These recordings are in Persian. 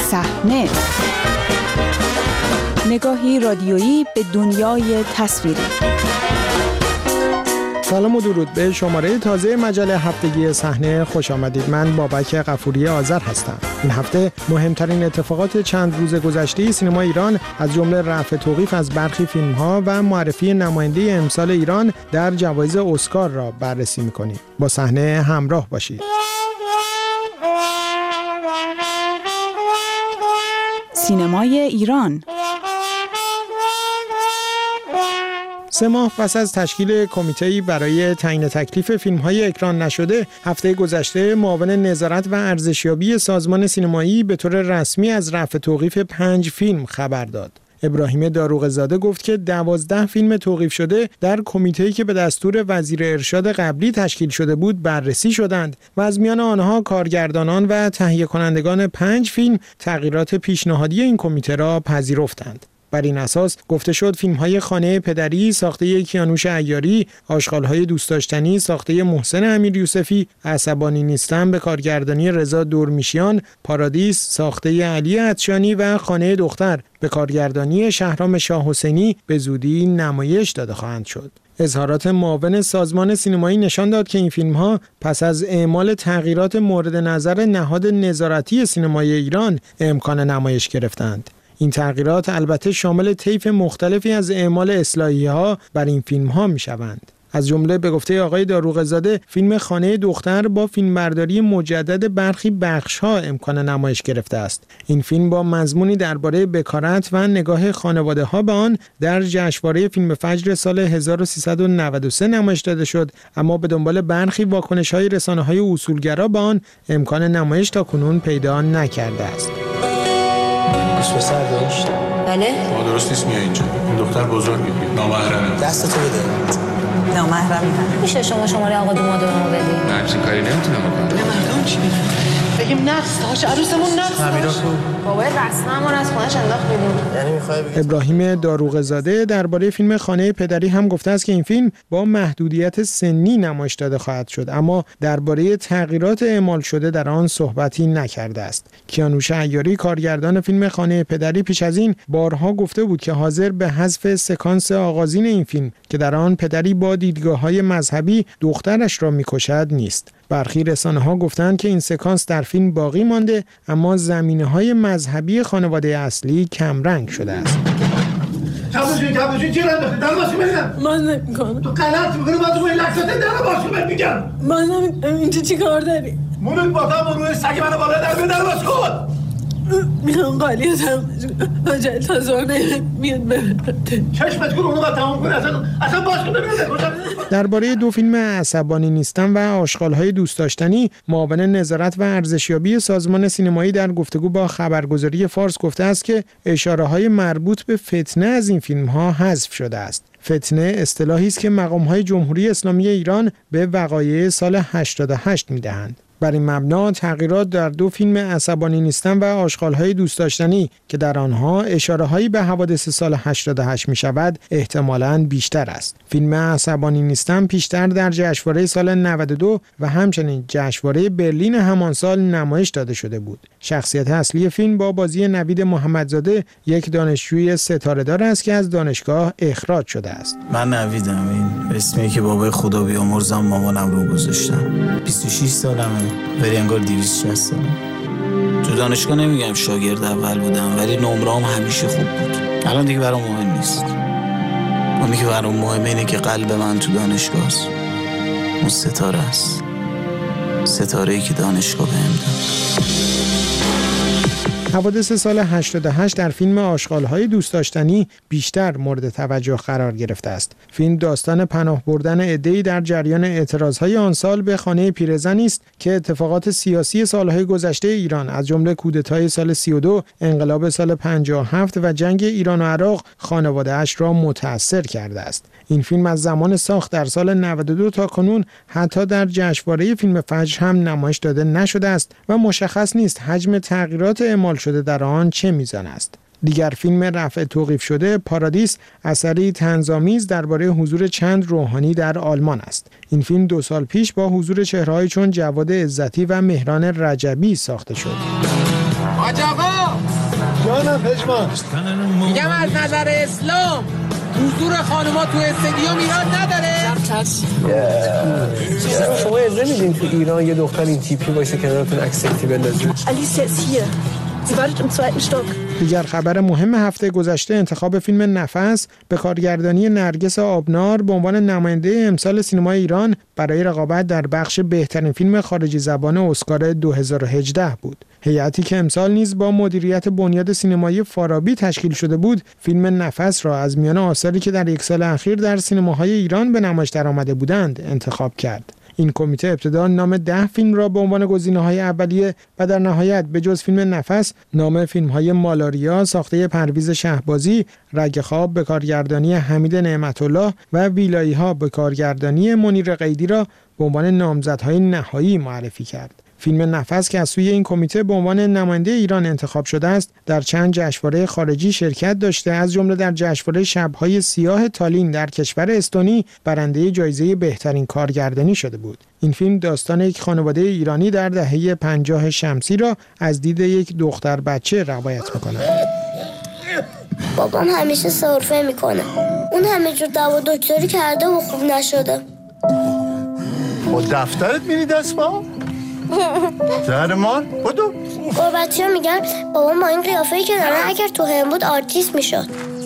صحنه، نگاهی رادیویی به دنیای تصویری. سلام و درود به شماره تازه مجله هفتگی صحنه خوش آمدید. من بابک غفوری آذر هستم. این هفته مهمترین اتفاقات چند روز گذشته سینما ایران از جمله رفع توقیف از برخی فیلم‌ها و معرفی نماینده امسال ایران در جوایز اسکار را بررسی می‌کنیم. با صحنه همراه باشید. سینمای ایران 3 ماه پس از تشکیل کمیته‌ای برای تعیین تکلیف فیلم‌های اکران نشده، هفته گذشته معاون نظارت و ارزشیابی سازمان سینمایی به طور رسمی از رفع توقیف 5 فیلم خبر داد. ابراهیم داروغزاده گفت که 12 فیلم توقیف شده در کمیته‌ای که به دستور وزیر ارشاد قبلی تشکیل شده بود بررسی شدند و از میان آنها کارگردانان و تهیه کنندگان 5 فیلم تغییرات پیشنهادی این کمیته را پذیرفتند. بر این اساس گفته شد فیلم‌های خانه پدری ساخته کیانوش عیاری، آشغال‌های دوست داشتنی ساخته محسن امیریوسفی، عصبانی نیستم به کارگردانی رضا دورمیشیان، پارادیس ساخته علی عطشانی و خانه دختر به کارگردانی شهرام شاه حسینی به زودی نمایش داده خواهند شد. اظهارات معاون سازمان سینمایی نشان داد که این فیلم‌ها پس از اعمال تغییرات مورد نظر نهاد نظارتی سینمای ایران امکان نمایش گرفتند. این تغییرات البته شامل طیف مختلفی از اعمال اصلاحی‌ها بر این فیلم‌ها می‌شوند. از جمله به گفته آقای داروغزاده فیلم خانه دختر با فیلمبرداری مجدد برخی بخش‌ها امکان نمایش گرفته است. این فیلم با مضمونی درباره بکارت و نگاه خانواده‌ها به آن در جشنواره فیلم فجر سال 1393 نمایش داده شد، اما به دنبال برخی واکنش‌های رسانه‌های اصولگرا به آن امکان نمایش تاکنون پیدا نکرده است. دوست پسر داشت؟ بله؟ ما درست نیست میای اینجا. این دختر بزرگ میگه. نامحرمه. دستتو بده. نامحرمی هم. میشه شماره آقا دومادو رو بدی؟ من همچین کاری نمیتونم بکنم. نه مردم چی میگن؟ بگیم نقص داشت عروسمون نقص داشت. بابای رسممون از خونش انداخت بیرون. یعنی میخوای بگی ابراهیم داروغزاده درباره فیلم خانه پدری هم گفته است که این فیلم با محدودیت سنی نمایش داده خواهد شد، اما درباره تغییرات اعمال شده در آن صحبتی نکرده است. کیانوش عیاری کارگردان فیلم خانه پدری پیش از این بارها گفته بود که حاضر به حذف سکانس آغازین این فیلم که در آن پدری با دیدگاه‌های مذهبی دخترش را می‌کشد نیست. برخی رسانه‌ها گفتند که این سکانس در فیلم باقی مانده، اما زمینه‌های مذهبی خانواده اصلی کمرنگ شده است. کابوشون چی رنده؟ در باشی ببینم. من نمی‌کنم. تو غلط می‌کنی باز روی لکساته در باشی بهت میگم. من اینجا چی کار داری؟ مونوی باتا روی سگ منو بالا در باش خود. میخوام قالیتم حاجت تازور نمیاد ببرده. چشمت کن اونو باید تمام کنی اصلا باش کن ببینم. درباره 2 فیلم عصبانی نیستم و آشغال‌های دوست داشتنی معاون نظارت و ارزشیابی سازمان سینمایی در گفتگو با خبرگزاری فارس گفته است که اشاره‌های مربوط به فتنه از این فیلم‌ها حذف شده است. فتنه اصطلاحی است که مقام‌های جمهوری اسلامی ایران به وقایع سال 88 می‌دهند. بر این مبنا تغییرات در 2 فیلم عصبانی نیستم و آشغال‌های دوست داشتنی که در آنها اشاره‌هایی به حوادث سال 88 می‌شود احتمالاً بیشتر است. فیلم عصبانی نیستم پیشتر در جشنواره سال 92 و همچنین جشنواره برلین همان سال نمایش داده شده بود. شخصیت اصلی فیلم با بازی نوید محمدزاده یک دانشجوی ستاره‌دار است که از دانشگاه اخراج شده است. من نویدم، این اسمی که بابای خدا بیامرزم مامانم رو گذاشتم. 26 سالمه. ولی انگار 260 سالم. تو دانشگاه نمیگم شاگرد اول بودم، ولی نمره‌ام همیشه خوب بود. الان دیگه برام مهم نیست. اونی که برام مهمه اینه که قلب من تو دانشگاه است. اون ستاره است. ستاره‌ای که دانشگاه بهم داد. حوادث سال 88 در فیلم آشغال‌های دوست داشتنی بیشتر مورد توجه قرار گرفته است. فیلم داستان پناه بردن عده‌ای در جریان اعتراض‌های آن سال به خانه پیرزنی است که اتفاقات سیاسی سال‌های گذشته ایران از جمله کودتای سال 32، انقلاب سال 57 و جنگ ایران و عراق خانواده‌اش را متأثر کرده است. این فیلم از زمان ساخت در سال 92 تا کنون حتی در جشنواره فیلم فجر هم نمایش داده نشده است و مشخص نیست حجم تغییرات اعمال شده در آن چه میزان است. دیگر فیلم رفع توقیف شده پارادیس اثری طنزآمیز درباره حضور چند روحانی در آلمان است. این فیلم 2 سال پیش با حضور چهره‌هایی چون جواد عزتی و مهران رجبی ساخته شد. حاج آقا جانم پژمان. میگم از نظر اسلام حضور خانوما تو استادیوم ایران نداره. شما اجازه میدین تو ایران یه دختر این تیپی باشه کنارتون عکس سلفی بندازید؟ Alicia ist hier. Sie wartet im 2. Stock. دیگر خبر مهم هفته گذشته انتخاب فیلم نفس به کارگردانی نرگس آبنار به عنوان نماینده امسال سینمای ایران برای رقابت در بخش بهترین فیلم خارجی زبان اسکار 2018 بود. هیئتی که امسال نیز با مدیریت بنیاد سینمایی فارابی تشکیل شده بود، فیلم نفس را از میان آثاری که در یک سال اخیر در سینماهای ایران به نمایش درآمده بودند انتخاب کرد. این کمیته ابتدا نام 10 فیلم را به عنوان گزینه‌های اولیه و در نهایت به جز فیلم نفس نام فیلم‌های مالاریا ساخته پرویز شهبازی، رگ خواب به کارگردانی حمید نعمت‌الله و ویلایی‌ها به کارگردانی منیر قیدی را به عنوان نامزدهای نهایی معرفی کرد. فیلم نفس که از سوی این کمیته به عنوان نماینده ایران انتخاب شده است، در چند جشنواره خارجی شرکت داشته، از جمله در جشنواره شب‌های سیاه تالین در کشور استونی برنده جایزه بهترین کارگردانی شده بود. این فیلم داستان یک خانواده ایرانی در دهه 50 شمسی را از دید یک دختر بچه روایت می‌کند. بابام همیشه سرفه میکنه. اون همه جور دوا دکتری کرده و خوب نشده. با دفترت میری دست با؟ زهرمان بدو. قربتی ها میگن بابام با این قیافه‌ای که داره اگر تو هم بود آرتیست میشد.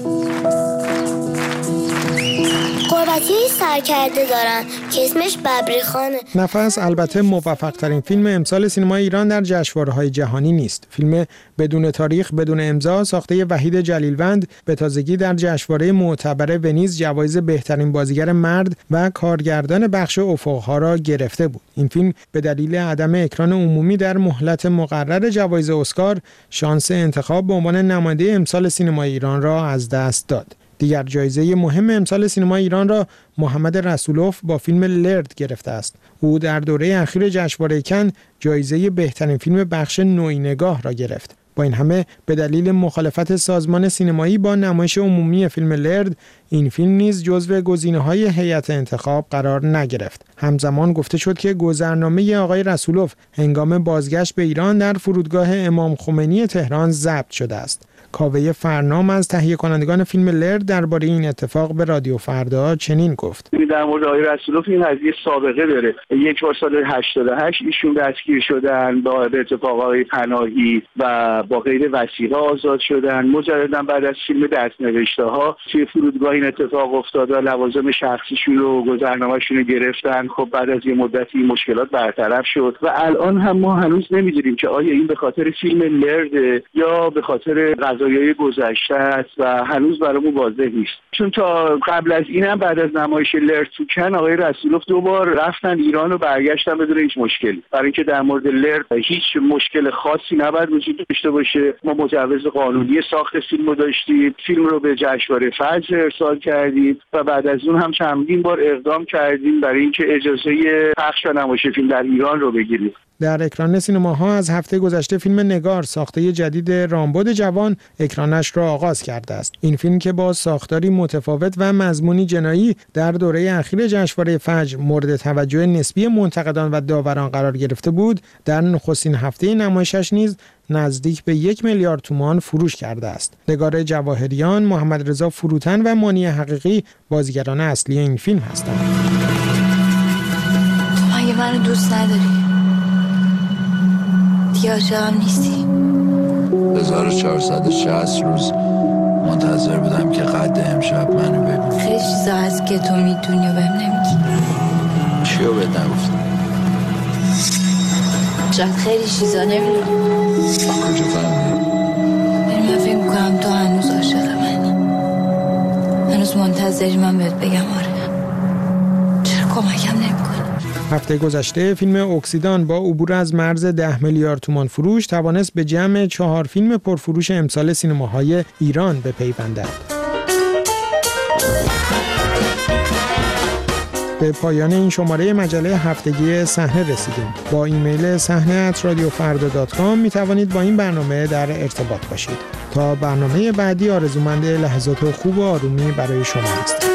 قربتی سرکرده دارن که اسمش ببری خانه. نفس البته موفق ترین فیلم امسال سینمای ایران در جشنواره‌های جهانی نیست. فیلم بدون تاریخ بدون امضا ساخته وحید جلیلوند به تازگی در جشنواره معتبر ونیز جوایز بهترین بازیگر مرد و کارگردان بخش افق‌ها را گرفته بود. این فیلم به دلیل عدم اکران عمومی در مهلت مقرر جوایز اسکار شانس انتخاب به عنوان نماینده امسال سینمای ایران را از دست داد. دیگر جایزه مهم امسال سینمای ایران را محمد رسولوف با فیلم لرد گرفته است. او در دوره اخیر جشنواره کن جایزه بهترین فیلم بخش نوعی نگاه را گرفت. با این همه به دلیل مخالفت سازمان سینمایی با نمایش عمومی فیلم لرد، این فیلم نیز جزو گزینه‌های هیئت انتخاب قرار نگرفت. همزمان گفته شد که گذرنامه آقای رسولوف هنگام بازگشت به ایران در فرودگاه امام خمینی تهران ضبط شده است. کاوه فرنام از تهیه کنندگان فیلم لرد درباره این اتفاق به رادیو فردا چنین گفت: در مورد آقای رسولوف این قضیه سابقه داره. یک بار سال 88 ایشون دستگیر شدن با اتفاقای پناهی و با غیر وثیقه آزاد شدن. مجددا بعد از فیلم دست‌نوشته‌ها توی فرودگاه این اتفاق افتاد و لوازم شخصیشون رو گذرنامه‌شون رو گرفتن. خب بعد از یه مدتی این مشکلات برطرف شد و الان هم ما هنوز نمی‌دونیم که آیا این به خاطر فیلم لرد یا به خاطر قضایای گذشته است و هنوز برامون واضح نیست. چون تا قبل از این هم بعد از نمایش لرد تو کن آقای رسولوف 2 بار رفتن ایران و برگشتن بدون هیچ مشکلی. برای اینکه در مورد لرد هیچ مشکل خاصی نباید وجود داشته باشه. ما مجوز قانونی ساخت فیلم رو داشتیم، فیلم رو به جشنواره فجر ارسال کردیم و بعد از اون هم چندین بار اقدام کردیم برای اینکه اجازه پخش و نمایش فیلم در ایران رو بگیریم. در اکران سینماها از هفته گذشته فیلم نگار ساخته جدید رامبد جوان اکرانش را آغاز کرده است. این فیلم که با ساختاری متفاوت و مضمونی جنایی در دوره اخیر جشنواره فجر مورد توجه نسبی منتقدان و داوران قرار گرفته بود، در نخستین هفته نمایشش نیز نزدیک به 1 میلیارد تومان فروش کرده است. نگار جواهریان، محمد رضا فروتن و مانی حقیقی بازیگران اصلی این فیلم هستند. مگه منو دوست نداری؟ دیگه عاشقم نیستی؟ 1460 روز منتظر بودم که قد امشب منو ببینی. خیلی چیزا هست که تو میدونی و بهم نمیگی. چیو بهت نگفتم؟ شاید خیلی چیزا نمیدونم. کجا فهمیدی؟ من فکر میکنم تو هنوز عاشق منی. هنوز منتظری من بهت بگم آره. چرا کمکم نمیکنی؟ هفته گذشته فیلم اکسیدان با عبور از مرز 10 میلیارد تومان فروش توانست به جمع 4 فیلم پرفروش امسال سینماهای ایران بپیوندد. به پایان این شماره مجله هفتگی صحنه رسیدیم. با ایمیل sahne@radiofarda.com می توانید با این برنامه در ارتباط باشید. تا برنامه بعدی آرزومند لحظات خوب و آرومی برای شما هستم.